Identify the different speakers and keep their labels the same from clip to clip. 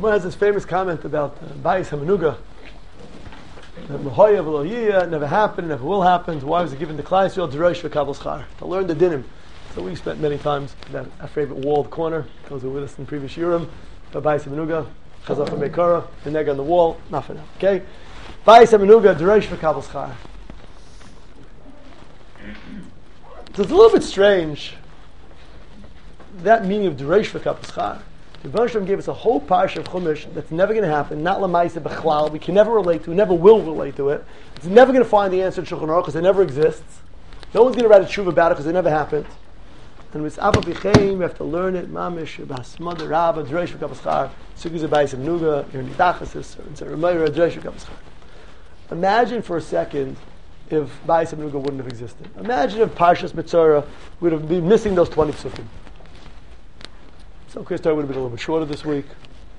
Speaker 1: One has this famous comment about Bayis Hamanuga. That Mahoya V'Lo never happened, never will happen. Why was it given to Klal Yisrael D'Rosh V'Kabel Schar? To learn the dinim. So we spent many times that our favorite walled corner. Those who were with us in the previous Yurim. Bayis Hamanuga, Chazal from Beikara, the neg on the wall. Not for now. Okay. Bayis Hamanuga D'Rosh V'Kabel Schar. So it's a little bit strange. That meaning of D'Rosh V'Kabel Schar. The Rebbeinu Shalom gave us a whole parsha of Chumash that's never going to happen, not Lamaisa B'chlal, we can never relate to, never will relate to it. It's never going to find the answer to Shulchan Aruch because it never exists. No one's going to write a tshuva about it because it never happened. And with Afa B'chein, we have to learn it, Mamish, Basmad, Rabba, D'Rosh V'Kabel Schar, Suguz Bayis Hamanuga, Irni Dachasis, and Zeramayra, D'Rosh V'Kabel Schar. Imagine for a second if Bayis Hamanuga wouldn't have existed. Imagine if Parshas Mitzorah would have been missing those 20 psukim. So Kristo would have been a little bit shorter this week.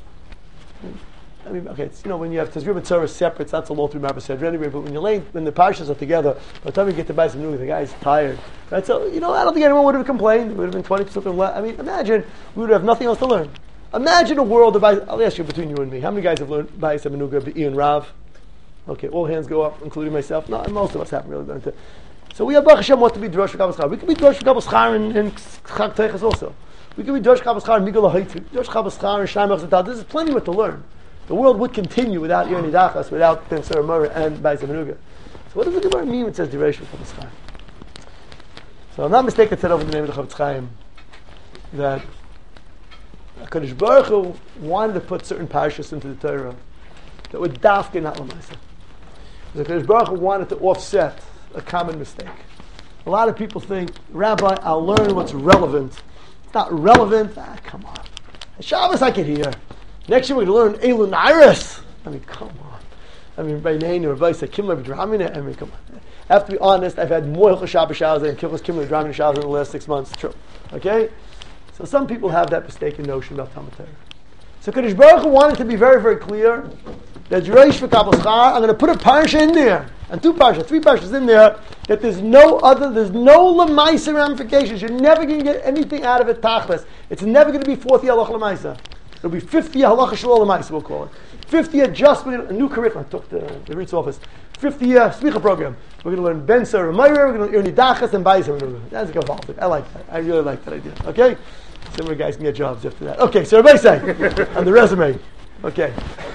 Speaker 1: I mean, okay, it's, when you have Tazria Mitzorah separate, it's not so long through Mabba said anyway, but when the Parshas are together, by the time you get to Bayis Hamanuga, the guy's tired. Right? So, I don't think anyone would have complained. It would have been 20 psukim less. I mean, imagine we would have nothing else to learn. Imagine a world of Bayis. I'll ask you between you and me. How many guys have learned Bayis Hamanuga, Be'i and Rav? Okay, all hands go up, including myself. No, most of us haven't really learned it. So we have Baruch Hashem what to be D'Rosh V'Kabel Schar. We can be D'Rosh V'Kabel Schar in Chag Teiches also. We can be D'Rosh V'Kabel Schar and Migdal HaHaiti. D'Rosh V'Kabel Schar and Shaim HaChazatal. There's plenty more to learn. The world would continue without Irni Dachas, without Ben Sarah and Bayis Hamanuga. So what does the Gemara mean when it says D'Rosh V'Kabel Schar? So I'm not mistaken, it said over the name of the Chavetz Chaim that HaKadosh Baruch Hu wanted to put certain parashas into the Torah that would dafke not l'maisa. The HaKadosh Baruch Hu wanted to offset a common mistake. A lot of people think, Rabbi, I'll learn what's relevant. It's not relevant. Come on. Shabbos I can hear. Next year we're going to learn Elul Nairis. I mean, come on. I mean, by name or by say Kimler B'Dramina. I mean, come on. I have to be honest. I've had more Hilchos Shabbos Shabbos than Kimler B'Dramina Shabbos in the last 6 months. True. Okay. So some people have that mistaken notion about Talmud Torah. So Kadosh Baruch Hu wanted to be very, very clear that D'Rosh V'Kabel Schar, I'm going to put a parsha in there, and 3 parshas in there, that there's no Lamaisa ramifications. You're never going to get anything out of it tachlis. It's never going to be 40 halacha Lamaisa. It'll be 50 halacha shalol Lamaisa, we'll call it. 50 adjustment, a new curriculum. I took the Ritz office. 50-year smicha program. We're going to learn Ben Sarah Meir, we're going to learn Irni Dachas and Bayis Hamanuga. That's a I like that. I really like that idea. Okay? Some of the guys can get jobs after that. Okay, so Rabbi say on the resume. Okay.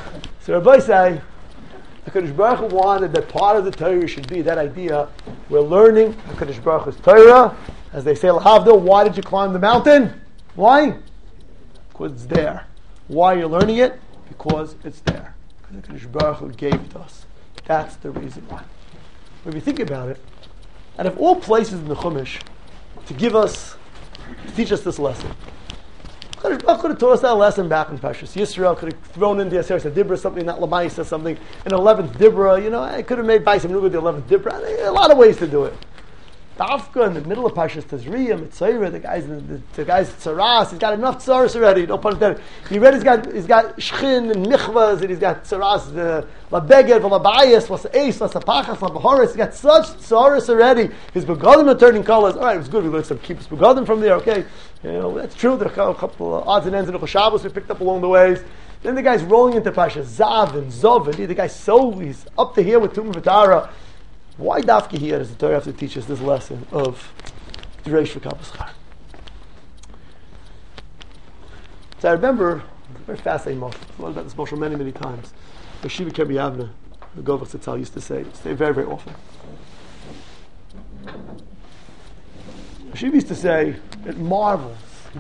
Speaker 1: So Rabbi say, HaKadosh Baruch Hu wanted that part of the Torah should be that idea. We're learning HaKadosh Baruch Hu's Torah. As they say, L'havdil, why did you climb the mountain? Why? Because it's there. Why are you learning it? Because it's there. Because HaKadosh Baruch Hu gave it to us. That's the reason why. When we think about it, out of all places in the Chumash to teach us this lesson, HaKadosh Baruch Hu could have taught us that lesson back in Parshas Yisrael. Could have thrown in the Aseret Dibra something, not Lamaisa, something, an 11th Dibra. I could have made Bayis Hamanuga the 11th Dibra. A lot of ways to do it. Dafka in the middle of Parshas Tazria, Mitzayra, the guy's tzaras. He's got enough tzaras already. No pun intended. He's got shchin and michvahs, and he's got tzaras, the labeged, labayis, ace, pachas, labahoris. He's got such tzaras already. His begadim are turning colors. All right, it was good. We learned some kibbutz begadim from there. Okay, that's true. There are a couple of odds and ends in the Shabbos we picked up along the ways. Then the guy's rolling into Parshas Zav and Zov, and the guy's he's up to here with Tumah V'Tara. Why dafki here does the Torah have to teach us this lesson of D'Rosh V'Kabel Schar? So I remember, it's a very fascinating moment. I've thought about this motion many, many times. The Shiva Kebbi Yavna, the Govach Tzitzal used to say very, very often. Shiva used to say, it marvels.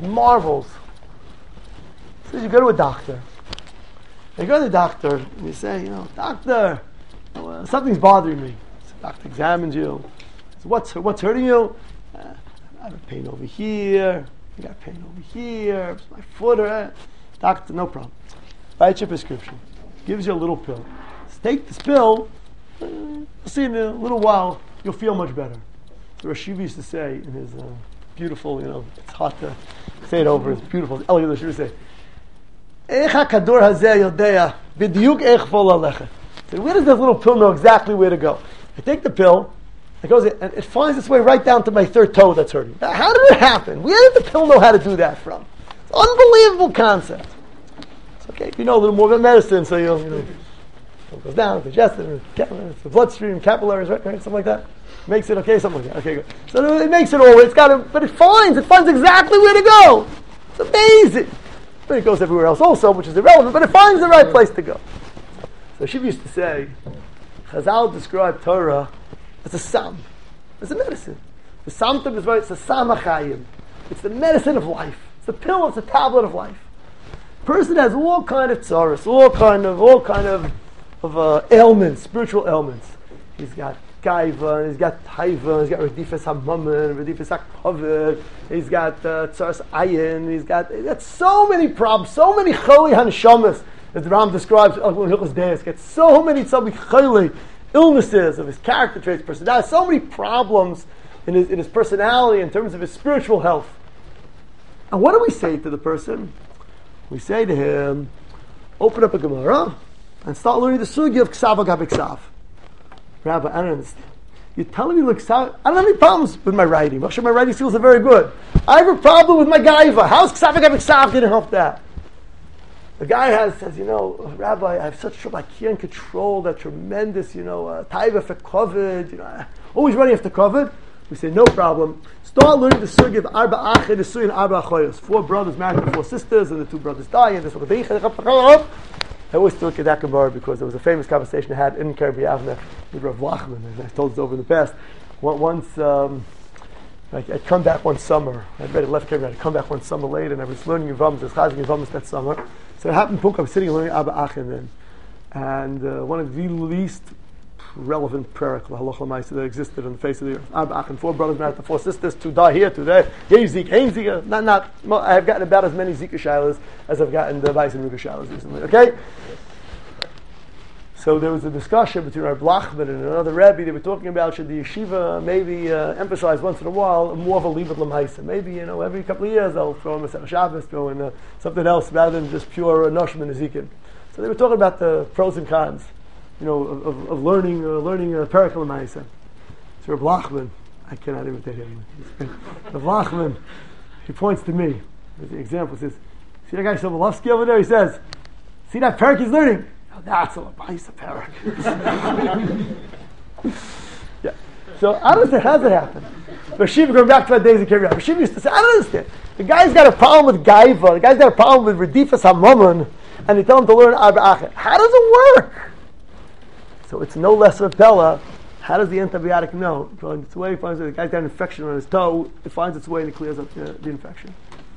Speaker 1: He says, you go to a doctor. You go to the doctor, and you say, doctor, something's bothering me. The doctor examines you. Says, what's hurting you? I have a pain over here. I got pain over here. It's my foot. Doctor, no problem. Writes your prescription. Gives you a little pill. Take this pill. You'll see in a little while you'll feel much better. So Rashiv used to say in his beautiful, it's hard to say it over. It's beautiful. Elegant Rashiv used to say, "Eich hakador hazeh yodea b'diuk eich vol alecha." So where does this little pill know exactly where to go? I take the pill, and it finds its way right down to my third toe that's hurting. Now, how did it happen? Where did the pill know how to do that from? It's an unbelievable concept. So Okay, if you know a little more about medicine, so you know, it goes down, digestion, the bloodstream, capillaries, right, something like that. Makes it okay, something like that. Okay, good. So it makes it all. But it finds exactly where to go. It's amazing. But it goes everywhere else also, which is irrelevant. But it finds the right place to go. So she used to say, Chazal described Torah as a sam. It's a medicine. The samtum is right. It's a samachayim. It's the medicine of life. It's the pill. It's the tablet of life. Person has all kind of tzaras, all kind of ailments, spiritual ailments. He's got gaiva, he's got taiva, he's got redifas hamammon, redifas hakavod, he's got tzaras ayin, he's got so many problems, so many choli haneshamas, as the Ram describes in Hilchos Deis. He's got so many choli illnesses of his character traits, personality, so many problems in his personality in terms of his spiritual health. And what do we say to the person? We say to him, open up a Gemara and start learning the sugi of Ksav Agav Ksav. Rabbi, I don't understand. You're telling me, look, I don't have any problems with my writing. Actually, my writing skills are very good. I have a problem with my gaiva. How's Ksav Agav Ksav going to help that? The guy says, Rabbi, I have such trouble. I can't control that tremendous, taiva for COVID. Always running after COVID. We say, no problem. Start learning the sugi of Arba Achid, the sugi and Arba Achoyos. 4 brothers married to 4 sisters, and the 2 brothers die, and this one. I always look at that Gemara because there was a famous conversation I had in Kerbi Avner with Rav Lachman, and I told this over in the past. Once, I'd come back one summer. I'd read it left Kerbi. I'd come back one summer later, and I was learning Yevamos, I was chazing Yevamos that summer. So it happened, I was sitting and learning Arba Achid then, and one of the least relevant prayer halacha l'maisa that existed on the face of the earth. Arba Achim, 4 brothers married to 4 sisters, 2 die here, 2 there. Hey Zeke, hey Zeke. I have gotten about as many Zika shilas as I've gotten the Weiss and Ruga shilas recently. Okay? So there was a discussion between Rabbi Lachman and another Rebbe. They were talking about should the yeshiva maybe emphasize once in a while more of a libud l'maisa. Maybe, every couple of years they'll throw in Masech Shabbos, throw in something else rather than just pure Noshim and Ezekiel. So they were talking about the pros and cons. Of learning Perek L'Maisa. So Rav Lachman, I cannot imitate him. Rav Lachman, he points to me. As the example says, see that guy Sobolovsky over there? He says, see that Perek he's learning? Oh, that's a L'Maisa Perek. Yeah. So I don't understand, how does it happen? Rashiva, going back to my days in Kiryat, Rashiva used to say, I don't understand. The guy's got a problem with Gaiva, the guy's got a problem with Redifas HaMammon, and they tell him to learn Arba Achid. How does it work? So it's no less of a Pella. How does the antibiotic know? It finds its way, the guy's got an infection on his toe, it finds its way and it clears up the infection.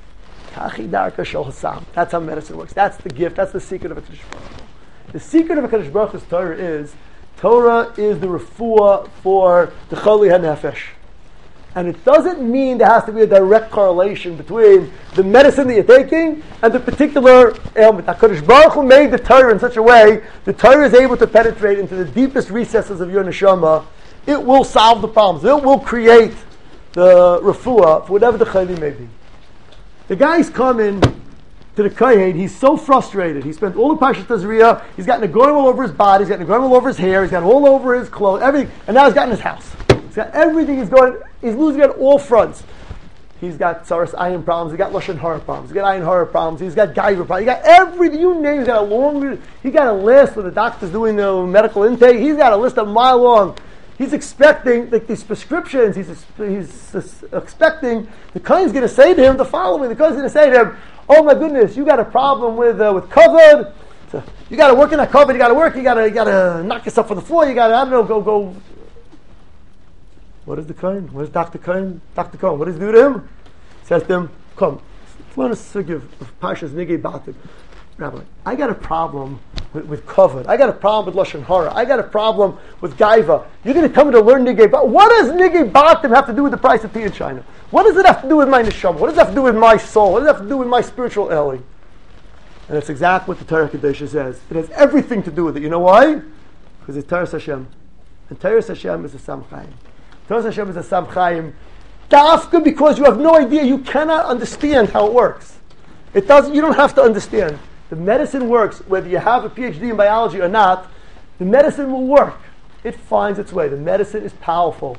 Speaker 1: That's how medicine works. That's the gift, that's the secret of HaKadosh Baruch Hu. The secret of HaKadosh Baruch Hu's Torah is the refuah for the Choli HaNefesh. And it doesn't mean there has to be a direct correlation between the medicine that you're taking and the particular ailment. HaKadosh Baruch Hu made the Torah in such a way the Torah is able to penetrate into the deepest recesses of your neshama. It will solve the problems. It will create the refuah for whatever the chayli may be. The guy's coming to the kohen. He's so frustrated. He spent all the Parshat Tazria. He's got Negorim all over his body. He's got Negorim all over his hair. He's got all over his clothes. Everything. And now he's got in his house. He's got everything. He's losing on all fronts. He's got Tzaras Ayin problems. He's got Lashon Hara problems. He's got Ayin Hara problems. He's got Gaiva problems. He's got everything. You name it. He's got a list where the doctor's doing the medical intake. He's got a list a mile long. He's expecting these prescriptions. He's expecting the Kohen's going to say to him the following. The Kohen's going to say to him, "Oh my goodness, you got a problem with COVID. So you got to work in that COVID. You got to work. You got to knock yourself on the floor. You got to go." What is the Kohen? What is Dr. Kohen? Dr. Kohen, what does he do to him? He says to him, come, let's learn a sugi of Parshas Nigei Batim. Rabbi, I got a problem with COVID. I got a problem with Lashon Hara. I got a problem with Gaiva. You're going to tell me to learn Nigei Batim. What does Nigei Batim have to do with the price of tea in China? What does it have to do with my neshama? What does it have to do with my soul? What does it have to do with my spiritual Eli? And it's exactly what the Torah Kedosha says. It has everything to do with it. You know why? Because it's Torah Hashem. And Torah Hashem is a Samchayim. Torah Hashem is a Samchayim. Dafka, because you have no idea, you cannot understand how it works. You don't have to understand. The medicine works, whether you have a PhD in biology or not, the medicine will work. It finds its way. The medicine is powerful.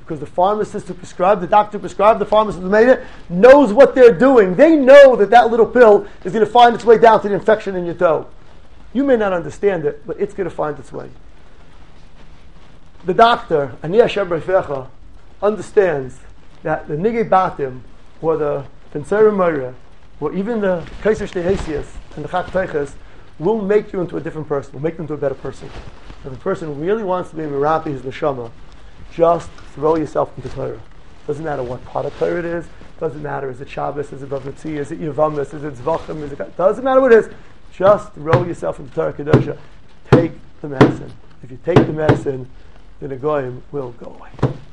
Speaker 1: Because the pharmacist who prescribed, the doctor who prescribed, the pharmacist who made it, knows what they're doing. They know that that little pill is going to find its way down to the infection in your toe. You may not understand it, but it's going to find its way. The doctor, Ani Hashem B'Refecha, understands that the Nigei Batim, or the Penserim Moira, or even the Kaiser Shtehesias and the Chak Teiches, will make you into a different person, will make you into a better person. If a person really wants to be Merapi his Neshama, just throw yourself into Torah. Doesn't matter what part of Torah it is, doesn't matter, is it Shabbos, is it Bava Metzia, is it Yavamis, is it Zvachim, doesn't matter what it is, just throw yourself into Torah Kedosha. Take the medicine. If you take the medicine, the Negoim will go away.